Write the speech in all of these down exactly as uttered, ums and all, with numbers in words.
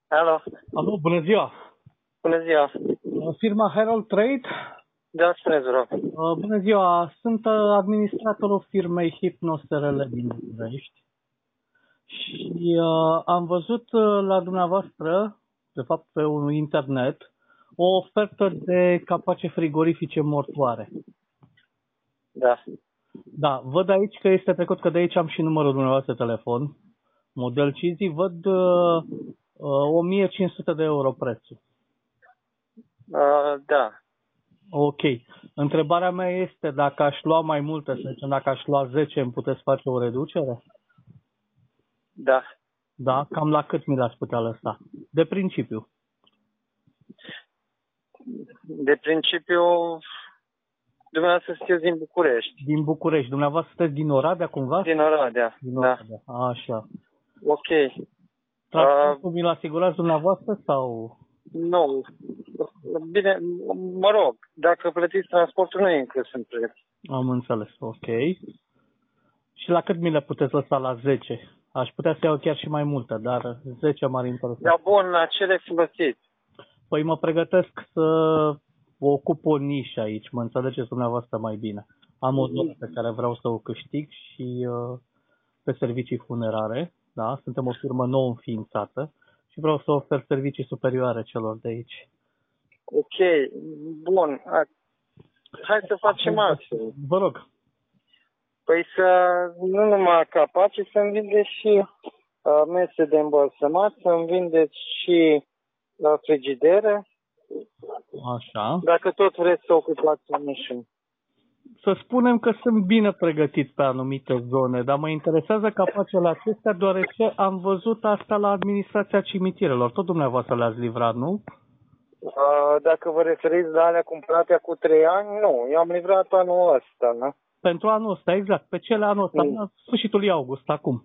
Alo, Alo, bună ziua! bună ziua. Firma Herald Trade? Da, spuneți, vă rog. Uh, Bună ziua! Sunt uh, administratorul firmei Hypnos R L din București și uh, am văzut uh, la dumneavoastră, de fapt pe un internet, o ofertă de capace frigorifice mortoare. Da. Da, văd aici că este trecut, că de aici am și numărul dumneavoastră de telefon, model Cizi, văd uh, uh, o mie cinci sute de euro prețul. Uh, da. Ok. Întrebarea mea este dacă aș lua mai multe, să zicem, dacă aș lua zece, îmi puteți face o reducere? Da. Da? Cam la cât mi l-ați putea lăsa? De principiu. De principiu, dumneavoastră sunteți din București. Din București. Dumneavoastră sunteți din Oradea, cumva? Din Oradea. Din Da. Oradea. Așa. Ok. Transportul uh, mi-l asigurați dumneavoastră sau? Nu. Bine, mă rog, dacă plătiți transportul, nu e inclus în preț. Am înțeles. Ok. Și la cât mi le puteți lăsa la zece? Aș putea să iau chiar și mai multe, dar zece m-ar interesa. Da, bun, la ce le folosiți? Păi mă pregătesc să ocup o nișă aici, mă înțelegeți dumneavoastră mai bine. Am o zonă pe care vreau să o câștig și uh, pe servicii funerare, da? Suntem o firmă nouă înființată și vreau să ofer servicii superioare celor de aici. Ok, bun. Hai să facem astfel. Vă rog. Păi să, nu numai capace, să-mi vindeți și uh, mese de îmbălsămat, să-mi vindeți și uh, frigidere. Așa. Dacă tot vreți să ocupați o nișă. Să spunem că sunt bine pregătit pe anumite zone, dar mă interesează capacele acestea, deoarece am văzut asta la administrația cimitirelor. Tot dumneavoastră le-ați livrat, nu? Uh, dacă vă referiți la alea cumpărate cu trei ani, nu. Eu am livrat anul ăsta, nu? Pentru anul ăsta, exact. Pe cele anul ăsta, Mm. la sfârșitul lui august, acum.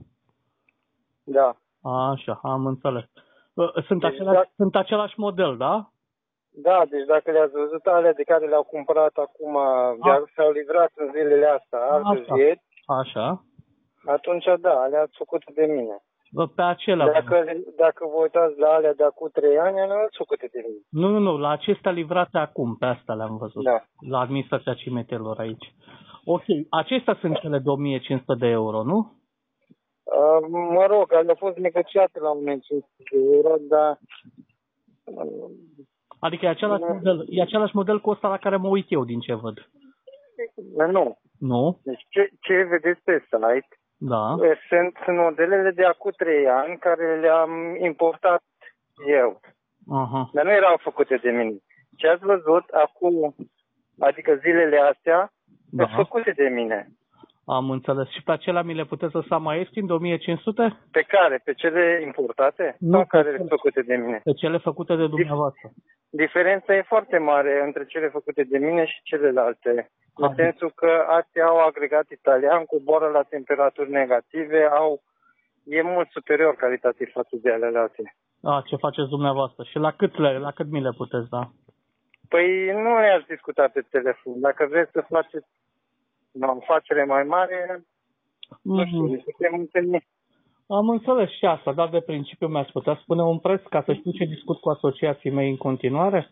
Da. Așa, am înțeles. Sunt, Deci, același, da- sunt același model, da? Da, deci dacă le-ați văzut alea de care le-au cumpărat acum, de s-au livrat în zilele astea, astăzi, Așa. ieri, Așa. atunci da, alea-ați făcute de mine. Pe acelea. Dacă, dacă vă uitați la alea de acum trei ani, alea nu-s făcute de mine. Nu, nu, nu, la acestea livrate acum, pe asta le-am văzut. Da. La administrația cimitelor aici. Ok, acestea sunt cele două mii cinci sute de euro, nu? Uh, mă rog, alea au fost negociate la un moment cinci sute de euro, dar uh, Adică e același, Nu. model, e același model cu ăsta la care mă uit eu, din ce văd. nu. Nu? Deci ce, ce vedeți pe site Da. sunt modelele de acum trei ani care le-am importat eu, Aha. dar nu erau făcute de mine. Ce ați văzut acum, adică zilele astea, Da. sunt făcute de mine. Am înțeles. Și pe acelea mi le puteți lăsa mai ieftin, de o mie cinci sute? Pe care? Pe cele importate? Nu, Sau pe care cele- sunt făcute de mine? Pe cele făcute de dumneavoastră. Diferența e foarte mare între cele făcute de mine și celelalte. În Aha. sensul că astea au agregat italian, coboară la temperaturi negative, au e mult superior calitativ față de ale alte. A, ce faceți dumneavoastră? Și la cât, le, la cât mi le puteți da? Păi nu le-ați discutat pe telefon. Dacă vreți să faceți o afacere mai mare, nu știu, ne putem întâlni. Am înțeles și asta, dar de principiu mi-ați putea spune un preț ca să știu ce discut cu asociații mei în continuare?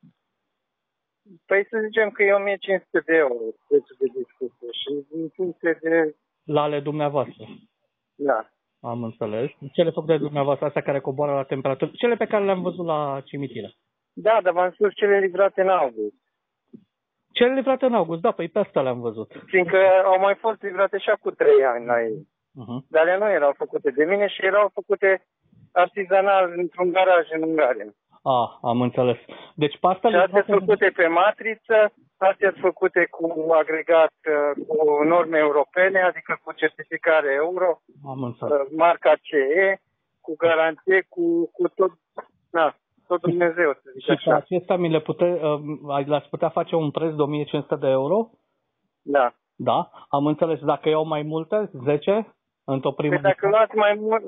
Păi să zicem că e o mie cinci sute de euro prețul de discuție și în funcție de... La ale dumneavoastră. Da. Am înțeles. Cele făcute de dumneavoastră, astea care coboară la temperatură, cele pe care le-am văzut la cimitire. Da, dar v-am spus cele livrate în august. Cele livrate în august, da, păi pe asta le-am văzut. Fiindcă au mai fost livrate și cu trei ani la ei. Uh-huh. Dar ele nu erau făcute de mine și erau făcute artizanal într-un garaj în Ungaria. Ah, am înțeles. Deci pe asta Și astea livrate... sunt făcute pe matriță, astea sunt făcute cu agregat, uh, cu norme europene, adică cu certificare euro, Am înțeles. uh, marca C E, cu garanție, cu, cu tot, na, tot Dumnezeu, să zic Și pe așa. acesta mi le pute, uh, le-ați putea face un preț de o mie cinci sute de euro? Da. Da, am înțeles. Dacă iau mai multe, zece, într-o primă... Păi dacă luați mai mult,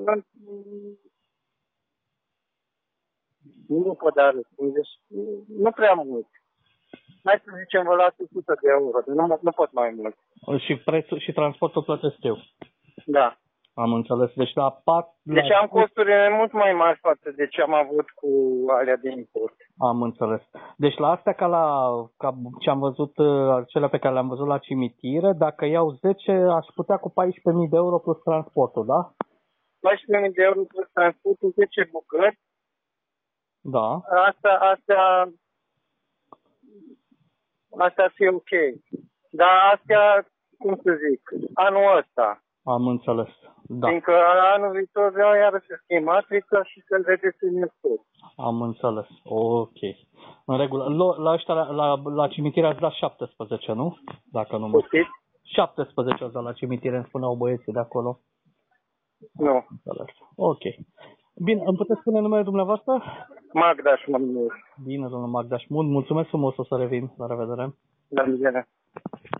nu pot da răspuns, deci nu prea mult. Hai să zicem, vă luați o sută de euro, dar nu, nu pot mai mult. Și prețul și transportul plătesc eu. Da. Am înțeles. Deci la pat... Deci la... am costurile mult mai mari față de ce am avut cu alea de import. Am înțeles. Deci la astea ca la ca ce am văzut, cele pe care le-am văzut la cimitire, dacă iau zece, aș putea cu paisprezece mii de euro plus transportul, da? paisprezece mii de euro plus transportul, zece bucăți. Da. Asta, asta, asta ar fi ok. Dar astea, cum să zic, anul ăsta. Am înțeles. Da. Fiindcă anul viitor vreau iarăși să schimb matrița și să-l redesenez tot. Am înțeles. Ok. În regulă. Lo- La ăștia, la, la, la cimitire ați dat șaptesprezece, nu? Dacă nu mă... Puteți? șaptesprezece ați dat la cimitire, îmi spuneau băieții de acolo. Nu. Înțeles. Ok. Bine, îmi puteți spune numele dumneavoastră? Magda și mă numesc. Bine, domnul Magdaș. Mulțumesc frumos, o să revin. La revedere. La revedere.